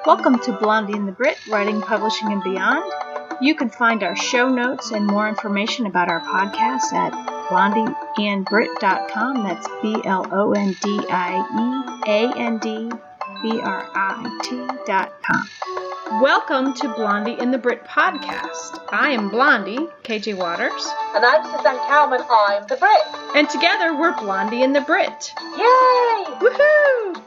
Welcome to Blondie and the Brit, Writing, Publishing, and Beyond. You can find our show notes and more information about our podcast at blondieandbrit.com. That's BLONDIEANDBRIT.com. Welcome to Blondie and the Brit podcast. I am Blondie, KJ Waters. And I'm Suzanne Cowman, I'm the Brit. And together we're Blondie and the Brit. Yay! Woohoo!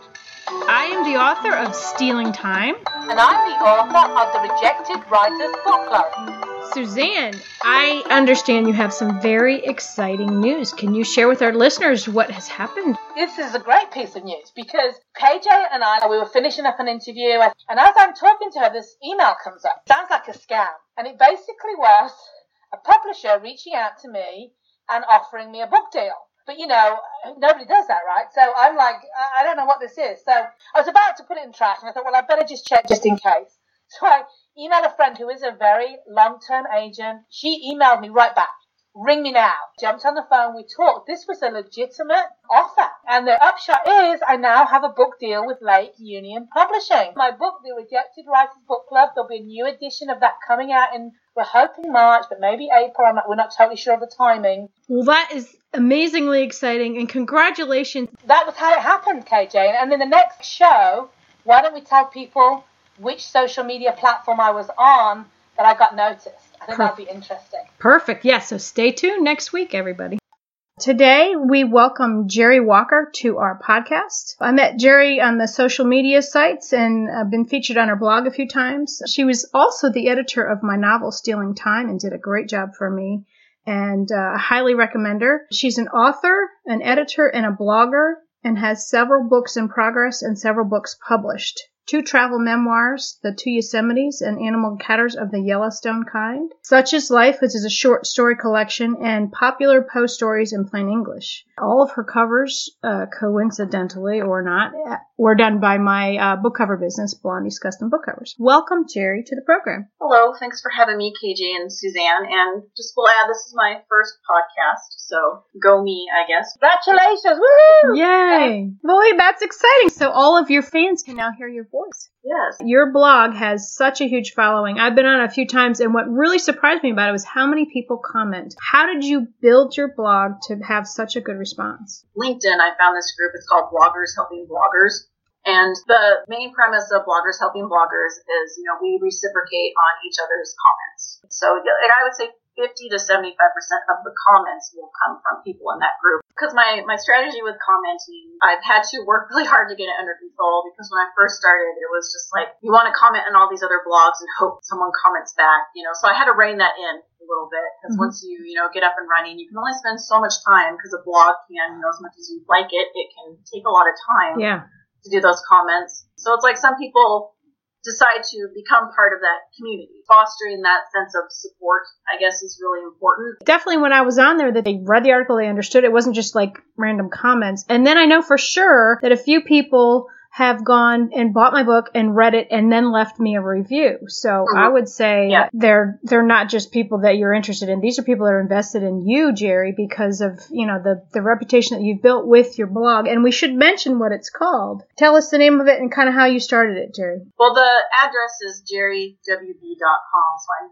I am the author of Stealing Time. And I'm the author of the Rejected Writers Book Club. Suzanne, I understand you have some very exciting news. Can you share with our listeners what has happened? This is a great piece of news because KJ and we were finishing up an interview, and as I'm talking to her, this email comes up. Sounds like a scam. And it basically was a publisher reaching out to me and offering me a book deal. But, nobody does that, right? So I'm like, I don't know what this is. So I was about to put it in trash, and I thought, well, I better just check just in case. So I emailed a friend who is a very long-term agent. She emailed me right back. Ring me now. Jumped on the phone. We talked. This was a legitimate offer. And the upshot is I now have a book deal with Lake Union Publishing. My book, The Rejected Writers Book Club, there'll be a new edition of that coming out we're hoping March, but maybe April. We're not totally sure of the timing. Well, that is amazingly exciting, and congratulations. That was how it happened, KJ. And in the next show, why don't we tell people which social media platform I was on that I got noticed? I think that'd be interesting. Perfect. Yes, so stay tuned next week, everybody. Today, we welcome Jerry Walker to our podcast. I met Jerry on the social media sites and I've been featured on her blog a few times. She was also the editor of my novel, Stealing Time, and did a great job for me. And I highly recommend her. She's an author, an editor, and a blogger, and has several books in progress and several books published. 2 travel memoirs, The Two Yosemites and Animal Encounters of the Yellowstone Kind, Such is Life, which is a short story collection, and Popular Post Stories in Plain English. All of her covers, coincidentally or not, were done by my book cover business, Blondie's Custom Book Covers. Welcome, Jerry, to the program. Hello, thanks for having me, KJ and Suzanne, and just will add, this is my first podcast, so go me, I guess. Congratulations! Woo! Yay! Boy, that's exciting. So all of your fans can now hear your voice. Yes. Your blog has such a huge following. I've been on a few times, and what really surprised me about it was how many people comment. How did you build your blog to have such a good response? LinkedIn, I found this group. It's called Bloggers Helping Bloggers. And the main premise of Bloggers Helping Bloggers is, we reciprocate on each other's comments. So I would say 50 to 75% of the comments will come from people in that group. Because my strategy with commenting, I've had to work really hard to get it under control, because when I first started, it was just like, you want to comment on all these other blogs and hope someone comments back, so I had to rein that in a little bit, because once you, get up and running, you can only spend so much time, because a blog can, as much as you like it, it can take a lot of time to do those comments. So it's like some people decide to become part of that community. Fostering that sense of support, I guess, is really important. Definitely when I was on there, that they read the article, they understood it wasn't just like random comments. And then I know for sure that a few people have gone and bought my book and read it and then left me a review. So I would say they're not just people that you're interested in. These are people that are invested in you, Jerry, because of, the reputation that you've built with your blog. And we should mention what it's called. Tell us the name of it and kind of how you started it, Jerry. Well, the address is jerrywb.com. So I'm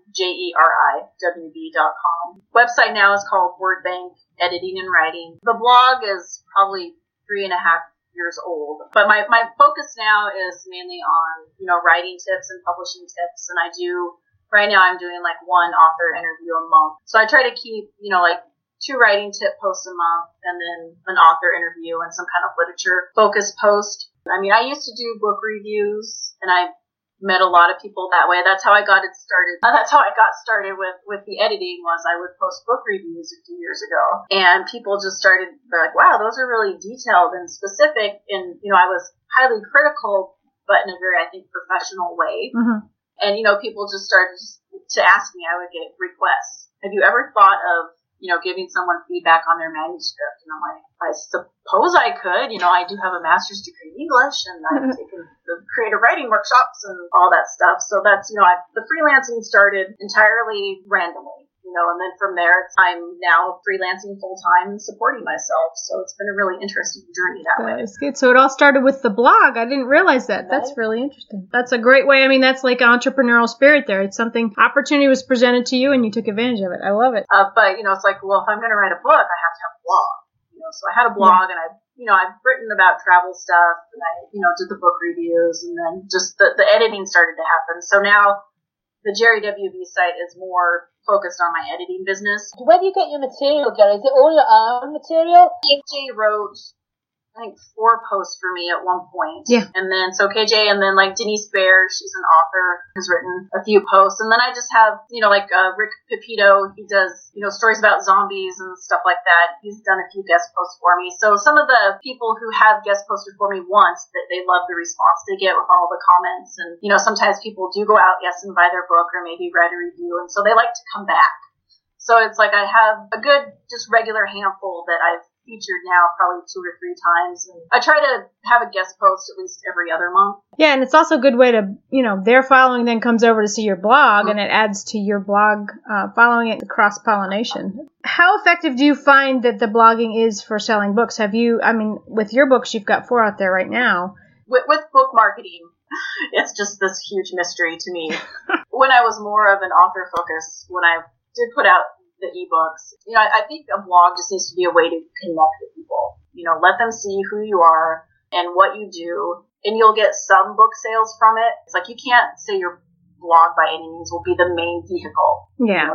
JERIWB.com. Website now is called WordBank Editing and Writing. The blog is probably 3.5 years old. But my focus now is mainly on, writing tips and publishing tips. And right now I'm doing like 1 author interview a month. So I try to keep, 2 writing tip posts a month and then an author interview and some kind of literature focused post. I used to do book reviews, and I met a lot of people that way. That's how I got it started. That's how I got started with the editing, was I would post book reviews a few years ago. And people just started, they're like, wow, those are really detailed and specific. And, I was highly critical, but in a very, I think, professional way. Mm-hmm. And, people just started to ask me. I would get requests. Have you ever thought of, giving someone feedback on their manuscript? And I'm like, I suppose I could. I do have a master's degree in English, and I've taken the creative writing workshops and all that stuff. So that's, the freelancing started entirely randomly. and then from there, I'm now freelancing full time and supporting myself. So it's been a really interesting journey that way. That's good. So it all started with the blog. I didn't realize that. That's really interesting. That's a great way. I mean, that's like entrepreneurial spirit there. It's something, opportunity was presented to you and you took advantage of it. I love it. But, it's like, well, if I'm going to write a book, I have to have a blog. So I had a blog and I've written about travel stuff and I, did the book reviews and then just the editing started to happen. So now the Jerry WB site is more focused on my editing business. Where do you get your material, Jerry? Is it all your own material? KJ wrote, I think, 4 posts for me at one point. Yeah. And then, so KJ, and then like Denise Baer, she's an author, has written a few posts. And then I just have, Rick Pepito, he does, stories about zombies and stuff like that. He's done a few guest posts for me. So some of the people who have guest posted for me once, they love the response they get with all the comments. And, sometimes people do go out, yes, and buy their book or maybe write a review. And so they like to come back. So it's like I have a good, just regular handful that I've featured now probably 2 or 3 times. And I try to have a guest post at least every other month. Yeah, and it's also a good way to, their following then comes over to see your blog and it adds to your blog, following it, cross-pollination. How effective do you find that the blogging is for selling books? With your books, you've got 4 out there right now. With book marketing, it's just this huge mystery to me. When I was more of an author focus, when I did put out the ebooks, I think a blog just needs to be a way to connect with people. Let them see who you are and what you do, and you'll get some book sales from it. It's like you can't say your blog by any means will be the main vehicle,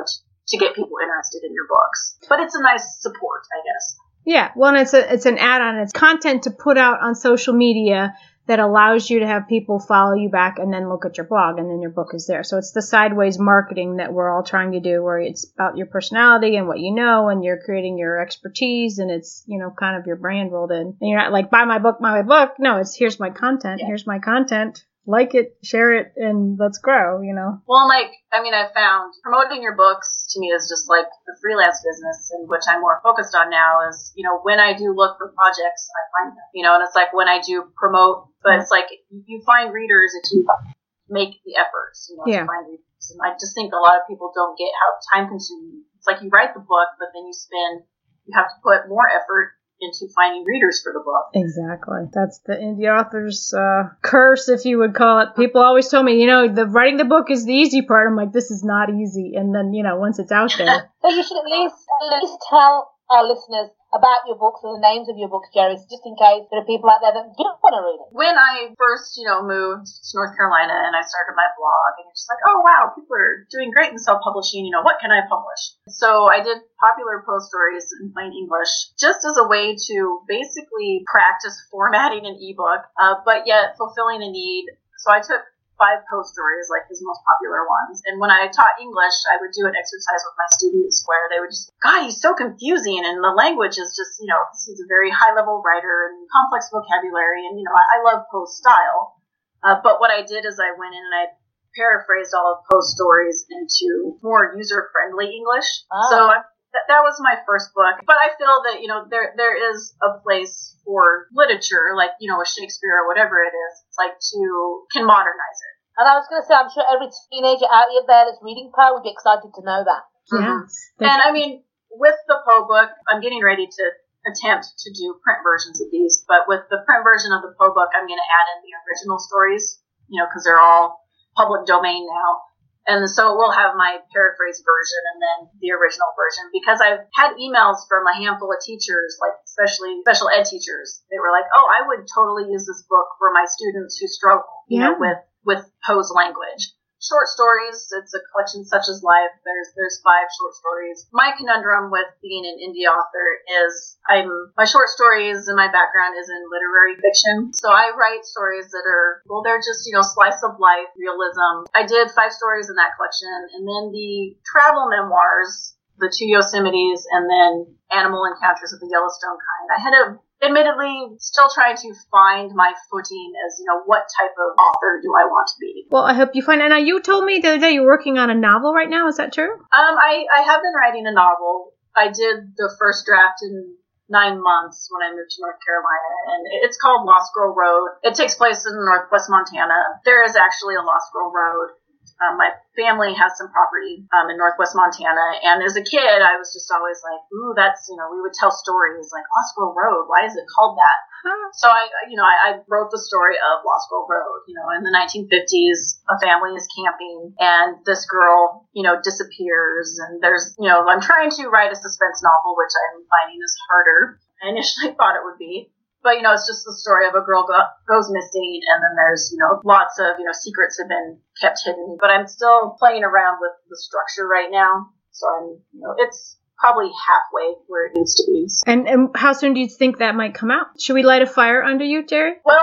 to get people interested in your books. But it's a nice support, I guess. Yeah, well, and it's an add-on. It's content to put out on social media that allows you to have people follow you back and then look at your blog and then your book is there. So it's the sideways marketing that we're all trying to do where it's about your personality and what you know and you're creating your expertise and it's, kind of your brand rolled in. And you're not like, buy my book. No, it's here's my content. Yeah. Here's my content. Like it, share it, and let's grow, Well, I found promoting your books to me is just like the freelance business, and which I'm more focused on now is, when I do look for projects, I find them, and it's like when I do promote, but it's like you find readers if you make the efforts, to find readers. And I just think a lot of people don't get how time consuming. It's like you write the book, but then you have to put more effort into finding readers for the book. Exactly. That's the indie author's curse, if you would call it. People always told me, the writing the book is the easy part. I'm like, this is not easy. And then, once it's out there. So you should at least tell our listeners about your books or the names of your books, Jerry, just in case there are people out there that don't want to read it. When I first, moved to North Carolina and I started my blog, and it's just like, oh, wow, people are doing great in self-publishing. What can I publish? So I did popular post stories in plain English just as a way to basically practice formatting an ebook, but yet fulfilling a need. So I took 5 post stories, like his most popular ones. And when I taught English, I would do an exercise with my students where they would just, God, he's so confusing. And the language is just, he's a very high level writer and complex vocabulary. And, I love Poe's style. But what I did is I went in and I paraphrased all of Poe's stories into more user friendly English. Oh. So that was my first book. But I feel that, there is a place for literature, like, with Shakespeare or whatever it is, it's like can modernize it. And I was going to say, I'm sure every teenager out there that's reading Poe would be excited to know that. Yes. And with the Poe book, I'm getting ready to attempt to do print versions of these. But with the print version of the Poe book, I'm going to add in the original stories, because they're all public domain now. And so we'll have my paraphrase version and then the original version, because I've had emails from a handful of teachers, like especially special ed teachers. They were like, oh, I would totally use this book for my students who struggle, with Poe's language. Short stories, it's a collection such as life. There's 5 short stories. My conundrum with being an indie author is my short stories and my background is in literary fiction. So I write stories that are, they're just, slice of life, realism. I did 5 stories in that collection, and then the travel memoirs, the 2 Yosemites, and then Animal Encounters of the Yellowstone Kind. I had admittedly still trying to find my footing as, what type of author do I want to be. Well, I hope you find it. Now, you told me the other day you're working on a novel right now. Is that true? I have been writing a novel. I did the first draft in 9 months when I moved to North Carolina, and it's called Lost Girl Road. It takes place in northwest Montana. There is actually a Lost Girl Road. My family has some property in Northwest Montana, and as a kid, I was just always like, "Ooh, that's we would tell stories like Lost Girl Road. Why is it called that?" So I wrote the story of Lost Girl Road. In the 1950s, a family is camping, and this girl, disappears, and there's, I'm trying to write a suspense novel, which I'm finding is harder than I initially thought it would be. But, it's just the story of a girl goes missing, and then there's, lots of, secrets have been kept hidden. But I'm still playing around with the structure right now. So it's probably halfway where it needs to be. And how soon do you think that might come out? Should we light a fire under you, Jerry? Well,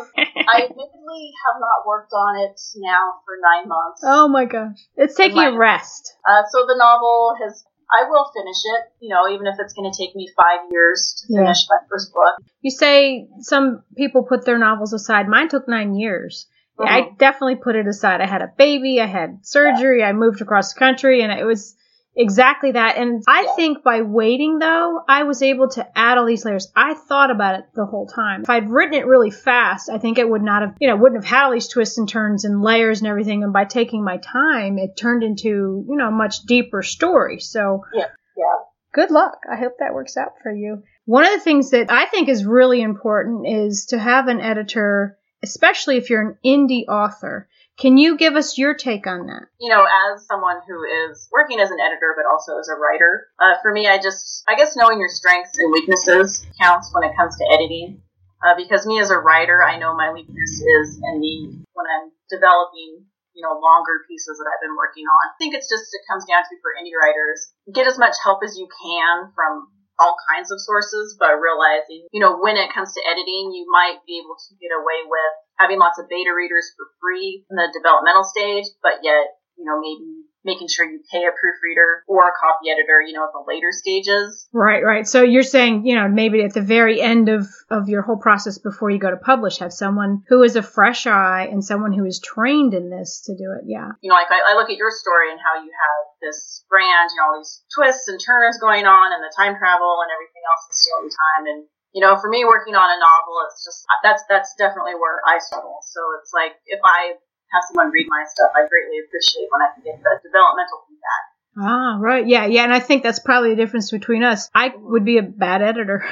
I admittedly have not worked on it now for 9 months. Oh my gosh. It's taking a rest. So the novel I will finish it, even if it's going to take me 5 years to finish my first book. You say some people put their novels aside. Mine took 9 years. Mm-hmm. I definitely put it aside. I had a baby. I had surgery. I moved across the country, and it was exactly that. And I think by waiting, though, I was able to add all these layers. I thought about it the whole time. If I'd written it really fast, I think it would not have, wouldn't have had all these twists and turns and layers and everything. And by taking my time, it turned into, a much deeper story. So good luck. I hope that works out for you. One of the things that I think is really important is to have an editor, especially if you're an indie author. Can you give us your take on that? As someone who is working as an editor, but also as a writer, for me, I guess knowing your strengths and weaknesses counts when it comes to editing. Because me as a writer, I know my weakness is when I'm developing, longer pieces that I've been working on. I think it comes down to for indie writers, get as much help as you can from all kinds of sources, but realizing, when it comes to editing, you might be able to get away with having lots of beta readers for free in the developmental stage, but yet, maybe making sure you pay a proofreader or a copy editor, at the later stages. Right. So you're saying, maybe at the very end of your whole process before you go to publish, have someone who is a fresh eye and someone who is trained in this to do it. Yeah. Like I look at your story and how you have this brand, all these twists and turns going on and the time travel and everything else is stealing time. And, for me working on a novel, it's just, that's definitely where I struggle. So it's like, if I have someone read my stuff, I greatly appreciate when I can get the developmental feedback. Ah, right. Yeah. And I think that's probably the difference between us. I would be a bad editor.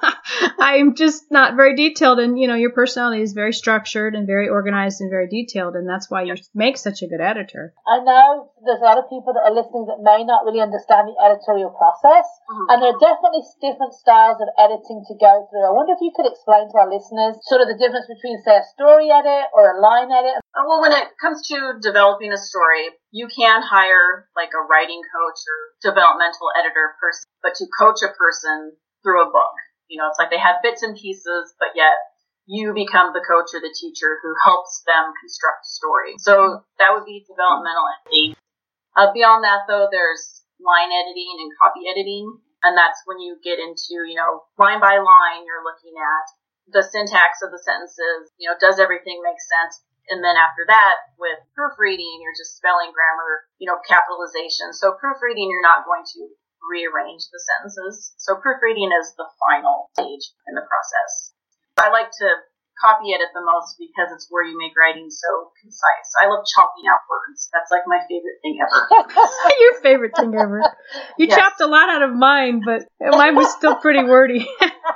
I'm just not very detailed, and your personality is very structured and very organized and very detailed, and that's why you make such a good editor. I know there's a lot of people that are listening that may not really understand the editorial process, and there are definitely different styles of editing to go through. I wonder if you could explain to our listeners sort of the difference between, say, a story edit or a line edit. Well, when it comes to developing a story, you can hire like a writing coach or developmental editor person, but to coach a person through a book, it's like they have bits and pieces, but yet you become the coach or the teacher who helps them construct a story. So that would be developmental editing. Beyond that, though, there's line editing and copy editing, and that's when you get into, line by line, you're looking at the syntax of the sentences, does everything make sense? And then after that, with proofreading, you're just spelling, grammar, capitalization. So proofreading, you're not going to rearrange the sentences. So proofreading is the final stage in the process. I like to copy edit the most because it's where you make writing so concise. I love chopping out words. That's like my favorite thing ever. Your favorite thing ever. You chopped a lot out of mine, but mine was still pretty wordy.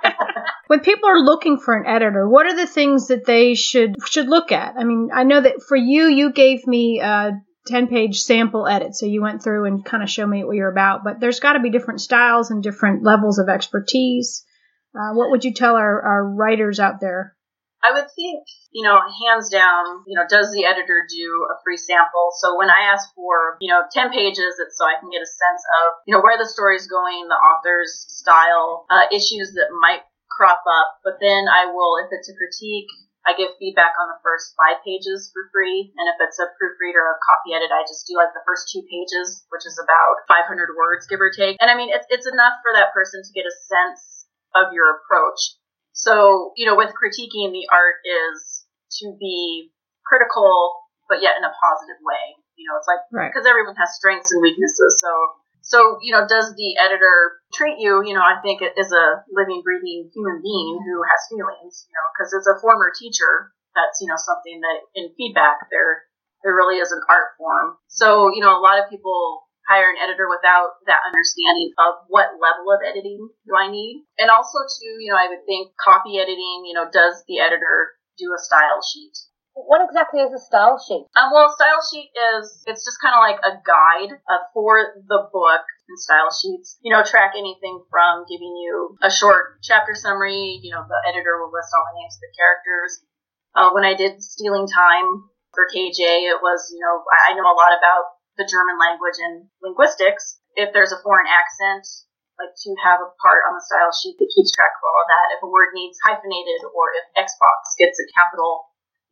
When people are looking for an editor, what are the things that they should look at? I mean, I know that for you gave me a 10-page sample edit, so you went through and kind of showed me what you're about, but there's got to be different styles and different levels of expertise. What would you tell our writers out there? I would think, hands down, does the editor do a free sample? So when I ask for, 10 pages, it's so I can get a sense of, where the story's going, the author's style, issues that might crop up. But then I will, if it's a critique, I give feedback on the first 5 pages for free. And if it's a proofread or a copy edit, I just do like the first 2 pages, which is about 500 words, give or take. And I mean, it's enough for that person to get a sense of your approach. So, with critiquing, the art is to be critical, but yet in a positive way. It's like, because everyone has strengths and weaknesses. So, does the editor treat you, I think as a living, breathing human being who has feelings, because as a former teacher, that's, something that in feedback, they're It really is an art form. So, a lot of people hire an editor without that understanding of what level of editing do I need. And also too, I would think copy editing, does the editor do a style sheet? What exactly is a style sheet? Well, a style sheet it's just kind of like a guide for the book. And style sheets, track anything from giving you a short chapter summary. The editor will list all the names of the characters. When I did Stealing Time for KJ, it was, I know a lot about the German language and linguistics. If there's a foreign accent, like to have a part on the style sheet that keeps track of all of that. If a word needs hyphenated or if Xbox gets a capital,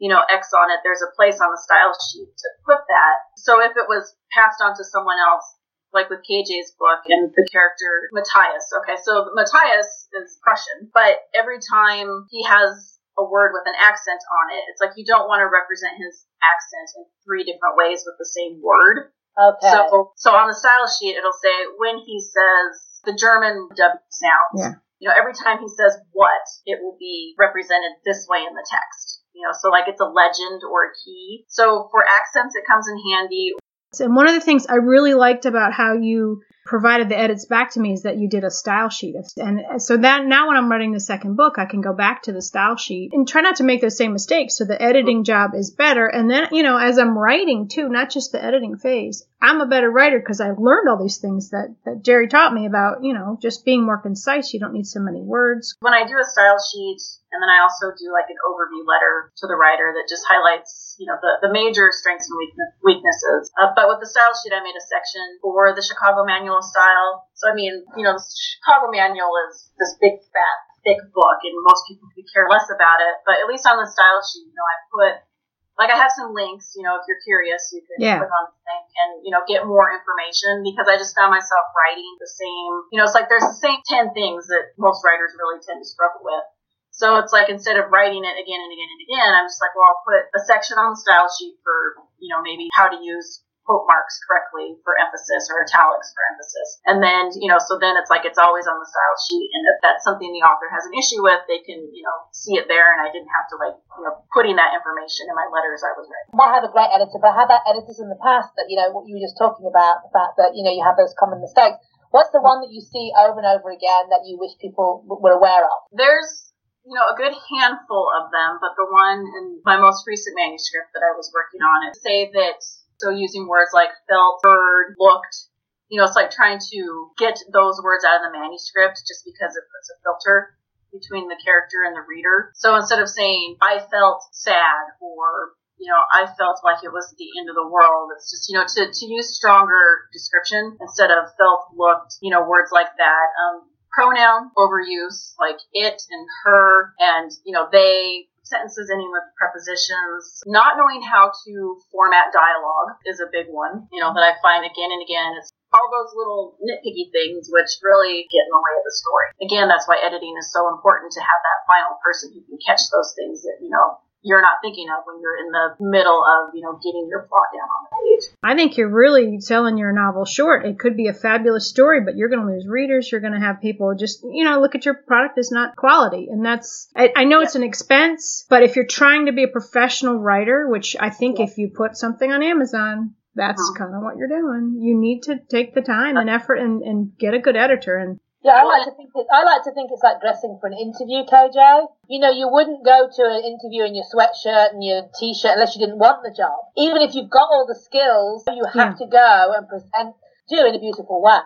X on it, there's a place on the style sheet to put that. So if it was passed on to someone else, like with KJ's book and the character Matthias. Okay, so Matthias is Prussian, but every time he has a word with an accent on it, it's like you don't want to represent his accent in 3 different ways with the same word. Okay. So on the style sheet, it'll say when he says the German W sounds. Yeah. Every time he says what, it will be represented this way in the text. So like it's a legend or a key. So for accents, it comes in handy. And one of the things I really liked about how you provided the edits back to me is that you did a style sheet. And so that now when I'm writing the second book, I can go back to the style sheet and try not to make those same mistakes. So the editing job is better. And then, as I'm writing too, not just the editing phase, I'm a better writer because I learned all these things that Jerry taught me about, just being more concise. You don't need so many words. When I do a style sheet, and then I also do like an overview letter to the writer that just highlights, the major strengths and weaknesses. But with the style sheet, I made a section for the Chicago Manual of Style. So, the Chicago Manual is this big, fat, thick book, and most people could care less about it. But at least on the style sheet, I put, I have some links, if you're curious, you can click on the link and, get more information, because I just found myself writing the same, it's like there's the same 10 things that most writers really tend to struggle with. So it's like instead of writing it again and again and again, I'm just like, well, I'll put a section on the style sheet for, maybe how to use quote marks correctly for emphasis or italics for emphasis. And then, so then it's like it's always on the style sheet. And if that's something the author has an issue with, they can, see it there. And I didn't have to putting that information in my letters I was writing. You might have a great editor, but I had that editors in the past that, what you were just talking about, the fact that, you have those common mistakes. What's the one that you see over and over again that you wish people were aware of? There's a good handful of them, but the one in my most recent manuscript that I was working on, it say that, so using words like felt, heard, looked, it's like trying to get those words out of the manuscript just because it puts a filter between the character and the reader. So instead of saying, I felt sad, or, I felt like it was the end of the world, it's just, to use stronger description instead of felt, looked, words like that. Pronoun overuse, like it and her and, they, sentences ending with prepositions. Not knowing how to format dialogue is a big one, that I find again and again. It's all those little nitpicky things which really get in the way of the story. Again, that's why editing is so important, to have that final person who can catch those things that, you're not thinking of when you're in the middle of, getting your plot down on the page. I think you're really selling your novel short. It could be a fabulous story, but you're going to lose readers. You're going to have people just, look at your product as not quality. And that's, I know it's an expense, but if you're trying to be a professional writer, which I think if you put something on Amazon, that's kind of what you're doing. You need to take the time and effort and get a good editor. And I like to think it's like dressing for an interview, KJ. You wouldn't go to an interview in your sweatshirt and your t-shirt unless you didn't want the job. Even if you've got all the skills, you have to go and present, do in a beautiful way.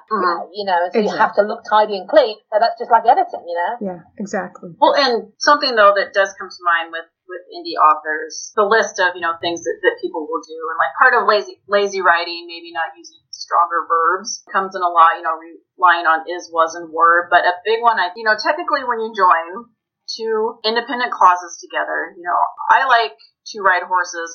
So you have to look tidy and clean. So that's just like editing, Yeah, exactly. Well, and something though that does come to mind with indie authors, the list of, things that people will do. And like part of lazy writing, maybe not using stronger verbs, comes in a lot, relying on is, was, and were. But a big one, technically when you join 2 independent clauses together, I like to ride horses,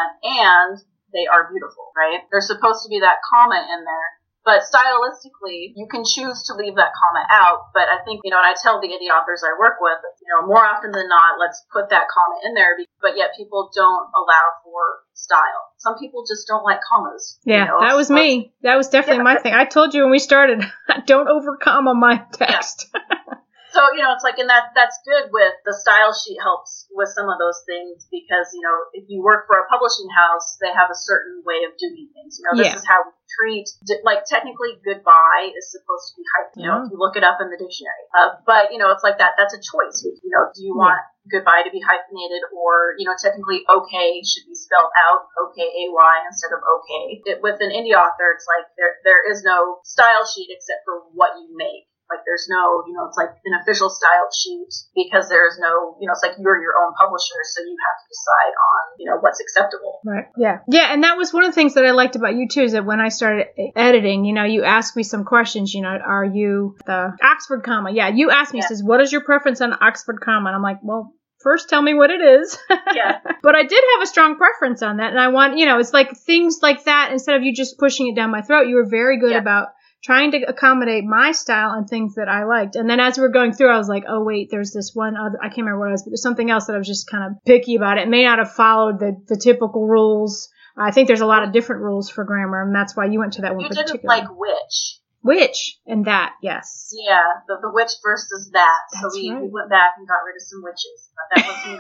and they are beautiful, right? There's supposed to be that comma in there. But stylistically, you can choose to leave that comma out. But I think, and I tell the indie authors I work with, more often than not, let's put that comma in there. But yet people don't allow for style. Some people just don't like commas. Yeah, that was me. That was definitely my thing. I told you when we started, don't over comma my text. Yeah. So, it's like, and that's good with the style sheet helps with some of those things because, if you work for a publishing house, they have a certain way of doing things. This is how we treat, like technically goodbye is supposed to be hyphenated, if you look it up in the dictionary. But, it's like that's a choice. Do you want goodbye to be hyphenated or, technically okay should be spelled out, okay-ay instead of okay. With an indie author, it's like there is no style sheet except for what you make. Like there's no, it's like an official style sheet because there's no, it's like you're your own publisher, so you have to decide on, what's acceptable. Right. Yeah. Yeah. And that was one of the things that I liked about you too, is that when I started editing, you asked me some questions, are you the Oxford comma? Yeah. You asked me, says, what is your preference on Oxford comma? And I'm like, well, first tell me what it is. Yeah. But I did have a strong preference on that. And I want, it's like things like that, instead of you just pushing it down my throat, you were very good about trying to accommodate my style and things that I liked. And then as we were going through, I was like, oh, wait, there's this one other, I can't remember what it was, but there's something else that I was just kind of picky about. It may not have followed the typical rules. I think there's a lot of different rules for grammar, and that's why you went to that one particularly. You didn't like which. Which and that, yes. Yeah, the which versus that. That's so we right. went back and got rid of some witches. But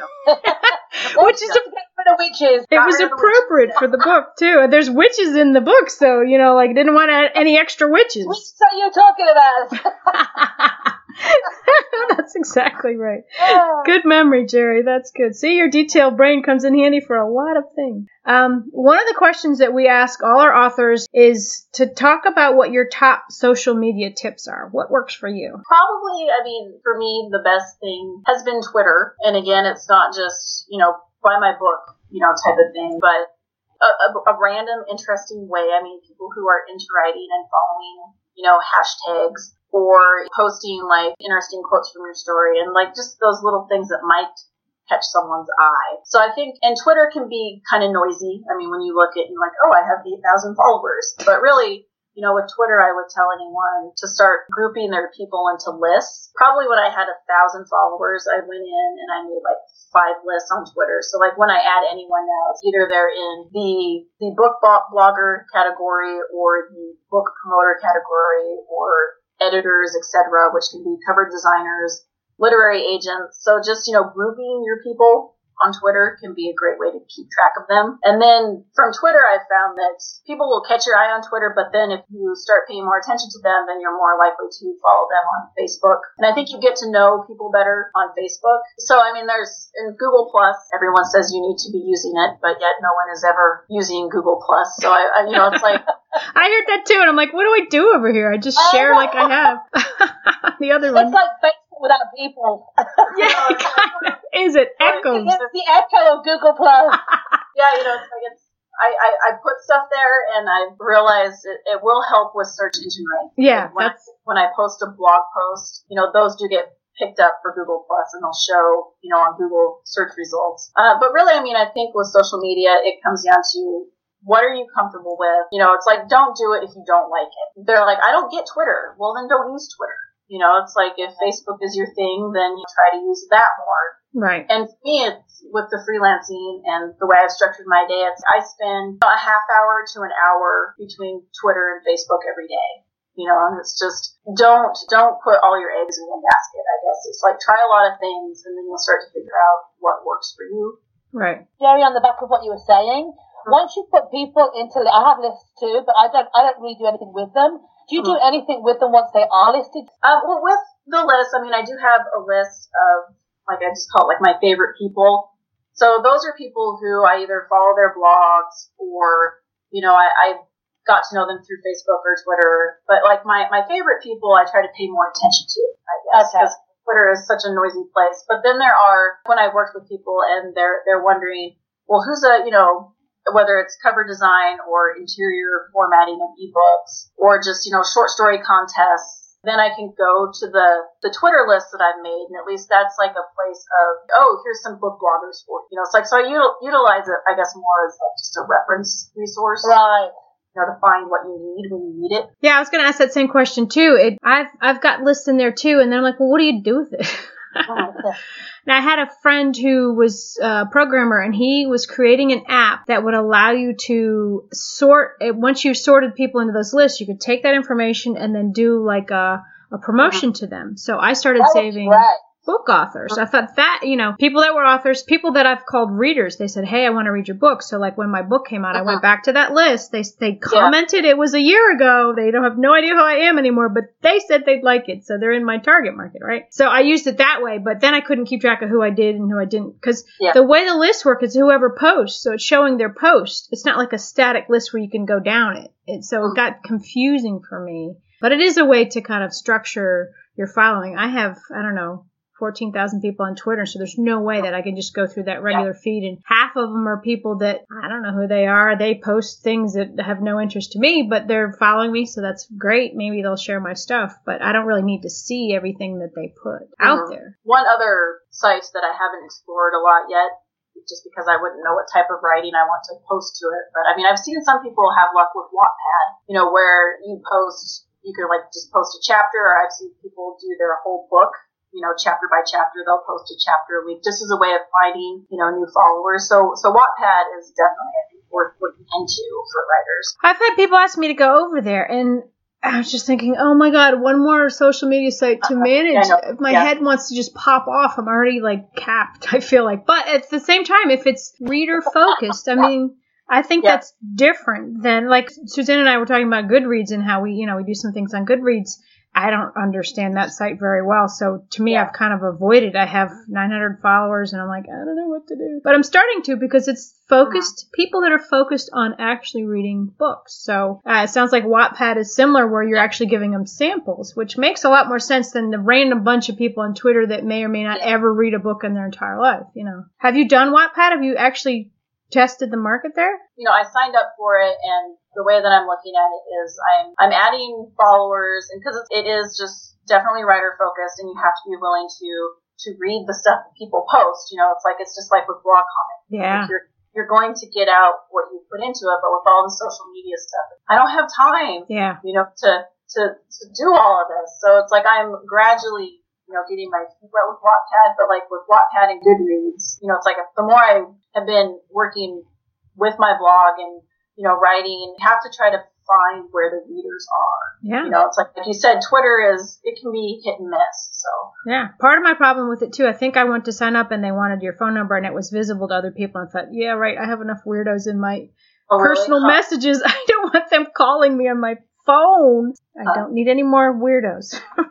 that was, Which is witches. It was appropriate for the book too. There's witches in the book, so didn't want any extra witches. Which are you talking about? That's exactly right. Good memory, Jerry. That's good. See, your detailed brain comes in handy for a lot of things. One of the questions that we ask all our authors is to talk about what your top social media tips are. What works for you? Probably, for me, the best thing has been Twitter. And again, it's not just, buy my book, type of thing, but a random, interesting way. People who are into writing and following, hashtags or posting like interesting quotes from your story and like just those little things that might catch someone's eye. So I think, and Twitter can be kind of noisy. When you look at it and like, oh, I have 8,000 followers, but really, with Twitter, I would tell anyone to start grouping their people into lists. Probably when I had 1,000 followers, I went in and I made like 5 lists on Twitter. So like when I add anyone now, either they're in the book blogger category or the book promoter category or editors, etc., which can be cover designers, literary agents. So just, grouping your people on Twitter can be a great way to keep track of them. And then from Twitter, I've found that people will catch your eye on Twitter, but then if you start paying more attention to them, then you're more likely to follow them on Facebook. And I think you get to know people better on Facebook. So, there's in Google Plus, everyone says you need to be using it, but yet no one is ever using Google Plus. So it's like, I heard that too, and I'm like, what do I do over here? I just share like I have. The other one. It's like Facebook without people. Yeah, it kind of is. It echoes. It's the echo of Google Plus. Yeah, it's like I put stuff there, and I realized it will help with search engine ranking. Yeah, when I post a blog post, those do get picked up for Google Plus, and they'll show, on Google search results. But really, I think with social media, it comes down to what are you comfortable with? It's like, don't do it if you don't like it. They're like, I don't get Twitter. Well, then don't use Twitter. It's like if Facebook is your thing, then you try to use that more. Right. And for me, it's with the freelancing and the way I've structured my day, I spend a half hour to an hour between Twitter and Facebook every day. And it's just, don't put all your eggs in one basket, I guess. It's like, try a lot of things and then you'll start to figure out what works for you. Right. Jerry, on the back of what you were saying, once you put people into, I have lists too, but I don't really do anything with them. Do you do anything with them once they are listed? Well, with the list, I do have a list of, like, I just call it like my favorite people. So those are people who I either follow their blogs or, I got to know them through Facebook or Twitter. But like my favorite people, I try to pay more attention to, I guess. Okay. Because Twitter is such a noisy place. But then there are, when I worked with people and they're wondering, well, who's whether it's cover design or interior formatting of ebooks or just, short story contests, then I can go to the Twitter list that I've made, and at least that's like a place of, oh, here's some book bloggers for you. It's like, so I utilize it, I guess, more as like just a reference resource. Right. To find what you need when you need it. Yeah, I was going to ask that same question too. I've got lists in there too, and they're like, well, what do you do with it? Now, I had a friend who was a programmer, and he was creating an app that would allow you to sort, once you sorted people into those lists, you could take that information and then do like a a promotion to them. So I started saving book authors. I thought that, people that were authors, people that I've called readers, they said, hey, I want to read your book. So like when my book came out, I went back to that list. They commented it was a year ago. They don't have no idea who I am anymore, but they said they'd like it. So they're in my target market, right? So I used it that way, but then I couldn't keep track of who I did and who I didn't, because the way the lists work is whoever posts. So it's showing their post. It's not like a static list where you can go down it. So it got confusing for me, but it is a way to kind of structure your following. I have, 14,000 people on Twitter, so there's no way that I can just go through that regular feed, and half of them are people that I don't know who they are. They post things that have no interest to me, but they're following me, so that's great. Maybe they'll share my stuff, but I don't really need to see everything that they put out there. One other site that I haven't explored a lot yet, just because I wouldn't know what type of writing I want to post to it, but I mean, I've seen some people have luck with Wattpad, where you could like just post a chapter, or I've seen people do their whole book, chapter by chapter. They'll post a chapter a week just as a way of finding, new followers. So Wattpad is definitely, I think, worth looking into for writers. I've had people ask me to go over there, and I was just thinking, oh my God, one more social media site to manage. If my head wants to just pop off, I'm already like capped, I feel like. But at the same time, if it's reader focused, I mean, I think that's different than, like, Suzanne and I were talking about Goodreads and how we do some things on Goodreads. I don't understand that site very well. So to me, I've kind of avoided. I have 900 followers and I'm like, I don't know what to do. But I'm starting to, because it's focused, people that are focused on actually reading books. So it sounds like Wattpad is similar, where you're actually giving them samples, which makes a lot more sense than the random bunch of people on Twitter that may or may not ever read a book in their entire life. Have you done Wattpad? Have you actually tested the market there? I signed up for it, and the way that I'm looking at it is I'm adding followers, and because it is just definitely writer focused, and you have to be willing to read the stuff that people post. It's just like with blog comments. Yeah. You're going to get out what you put into it, but with all the social media stuff, I don't have time. Yeah. To do all of this. So it's like I'm gradually getting my feet wet with Wattpad, but like with Wattpad and Goodreads, it's like the more I have been working with my blog and, writing, you have to try to find where the readers are. Yeah. It's like you said, Twitter it can be hit and miss. So. Yeah. Part of my problem with it too, I think I went to sign up and they wanted your phone number and it was visible to other people. And I thought, yeah, right, I have enough weirdos in my personal messages. I don't want them calling me on my phone. I don't need any more weirdos.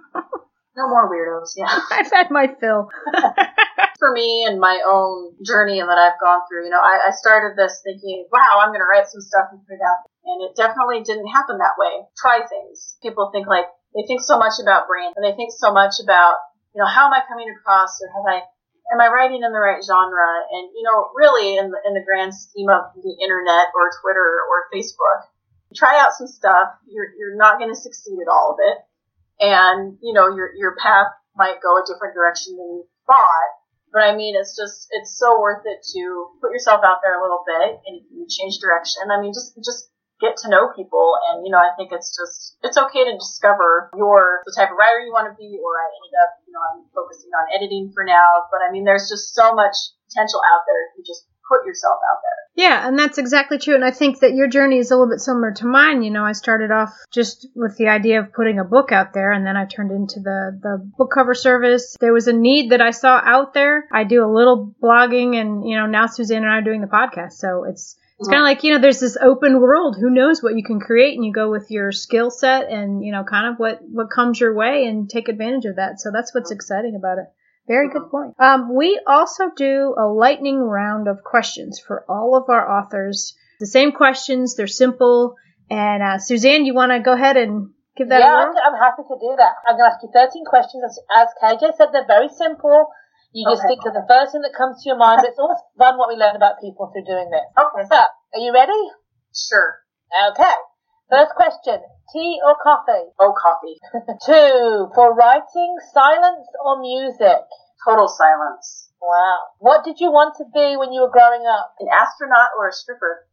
No more weirdos, yeah. I've had my fill. For me and my own journey that I've gone through, I started this thinking, wow, I'm going to write some stuff and put it out. And it definitely didn't happen that way. Try things. People think they think so much about brand, and they think so much about, how am I coming across, or am I writing in the right genre? And, really in the grand scheme of the internet or Twitter or Facebook, try out some stuff. You're not going to succeed at all of it. And, your path might go a different direction than you thought. But I mean, it's so worth it to put yourself out there a little bit and you change direction. I mean, just get to know people. And, I think it's okay to discover the type of writer you want to be, or I ended up, I'm focusing on editing for now. But I mean, there's just so much potential out there if you just put yourself out there. Yeah, and that's exactly true. And I think that your journey is a little bit similar to mine. I started off just with the idea of putting a book out there, and then I turned into the book cover service. There was a need that I saw out there. I do a little blogging, and, now Suzanne and I are doing the podcast. So it's kind of like, there's this open world. Who knows what you can create, and you go with your skill set and, kind of what comes your way and take advantage of that. So that's what's exciting about it. Very good point. We also do a lightning round of questions for all of our authors. The same questions. They're simple. And Suzanne, you want to go ahead and give that a whirl? Yeah, I'm happy to do that. I'm going to ask you 13 questions. As KJ said, they're very simple. You just stick to the first thing that comes to your mind. But it's always fun what we learn about people through doing this. Okay. So, are you ready? Sure. Okay. First question. Tea or coffee? Oh, coffee. 2. For writing, silence or music? Total silence. Wow. What did you want to be when you were growing up? An astronaut or a stripper?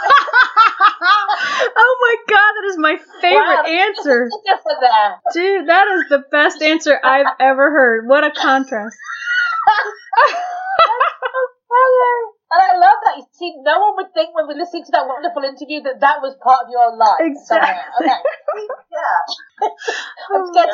Oh my God, that is my favorite answer. Dude, that is the best answer I've ever heard. What a contrast. And I love that. You see, no one would think when we listened to that wonderful interview that was part of your life. Exactly. Okay. Yeah. I'm scared to ask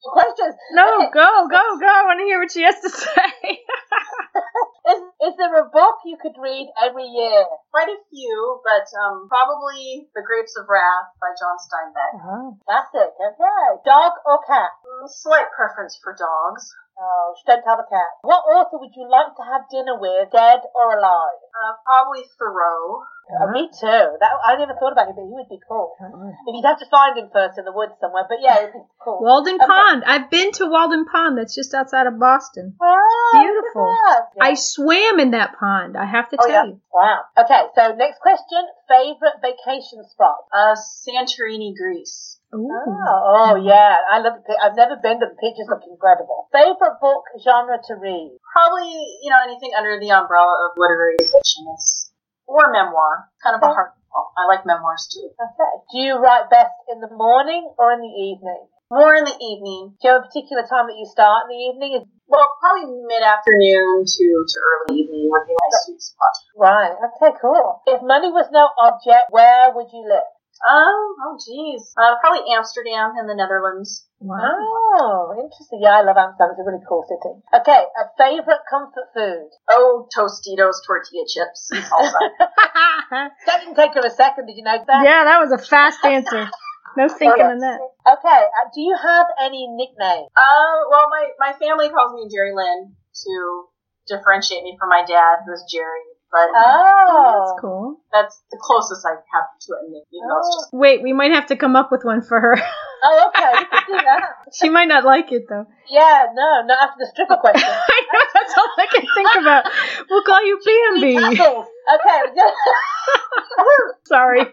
Questions. No, Okay. go. I want to hear what she has to say. Is there a book you could read every year? Quite a few, but probably The Grapes of Wrath by John Steinbeck. Oh. Classic. Okay. Dog or cat? Slight preference for dogs. Oh, she don't tell the cat. What author would you like to have dinner with, dead or alive? Probably Thoreau. Me too. I never thought about him, but he would be cool. If you'd have to find him first in the woods somewhere, but yeah, it would be cool. Walden Pond. I've been to Walden Pond. That's just outside of Boston. Oh, Beautiful. Yeah. I swam in that pond, I have to tell you. Wow. Okay, so next question. Favorite vacation spot? Santorini, Greece. Ooh. Oh, yeah. I love it. I've never been, but the pictures look incredible. Favorite book genre to read? Probably, anything under the umbrella of literary fiction. Or memoir. Kind of a hard one. I like memoirs too. Okay. Do you write best in the morning or in the evening? More in the evening. Do you have a particular time that you start in the evening? Well, probably mid-afternoon to early evening would be my sweet spot. Right. Okay, cool. If money was no object, where would you live? Oh, geez. Probably Amsterdam in the Netherlands. Wow. Oh, interesting. Yeah, I love Amsterdam. It's a really cool city. Okay, a favorite comfort food? Oh, Tostitos tortilla chips and salsa. That didn't take her a second. Did you know that? Yeah, that was a fast answer. No thinking on that. Okay, do you have any nicknames? Well, my family calls me Jerry Lynn to differentiate me from my dad, who's Jerry. But That's cool. That's the closest I have to a nickname. Even though it's just Wait, we might have to come up with one for her. Oh, okay, we can do that. She might not like it, though. Yeah, no, not after the stripper question. I know, that's all I can think about. We'll call you Bambi. Tassels. Okay. Sorry.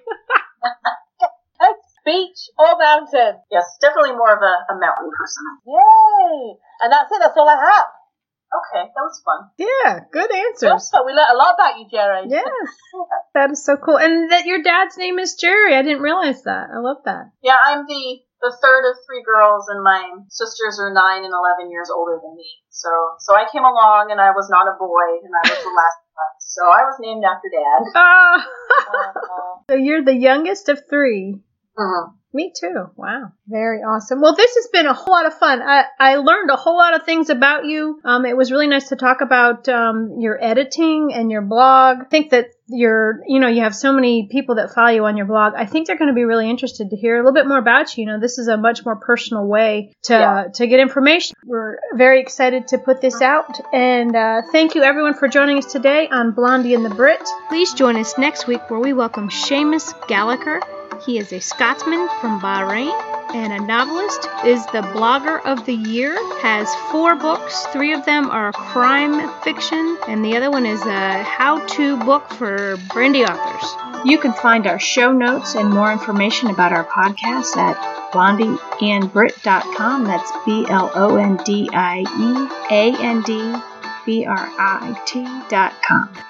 Beach or mountain? yes, definitely more of a mountain person. Yay! And that's it. That's all I have. Okay, that was fun. Yeah, good answers. So we learned a lot about you, Jerry. Yes. That is so cool. And that your dad's name is Jerry. I didn't realize that. I love that. Yeah, I'm the third of three girls, and my sisters are 9 and 11 years older than me. So I came along, and I was not a boy, and I was the last one. So I was named after Dad. Oh. So you're the youngest of 3. Mm-hmm. Me too. Wow. Very awesome. Well, this has been a whole lot of fun. I learned a whole lot of things about you. It was really nice to talk about your editing and your blog. I think that you have so many people that follow you on your blog. I think they're going to be really interested to hear a little bit more about you. This is a much more personal way to get information. We're very excited to put this out. And thank you everyone for joining us today on Blondie and the Brit. Please join us next week where we welcome Seamus Gallagher. He is a Scotsman from Bahrain and a novelist, is the Blogger of the Year, has 4 books. 3 of them are crime fiction, and the other one is a how-to book for brandy authors. You can find our show notes and more information about our podcast at blondieandbrit.com. That's BLONDIEANDBRIT.com.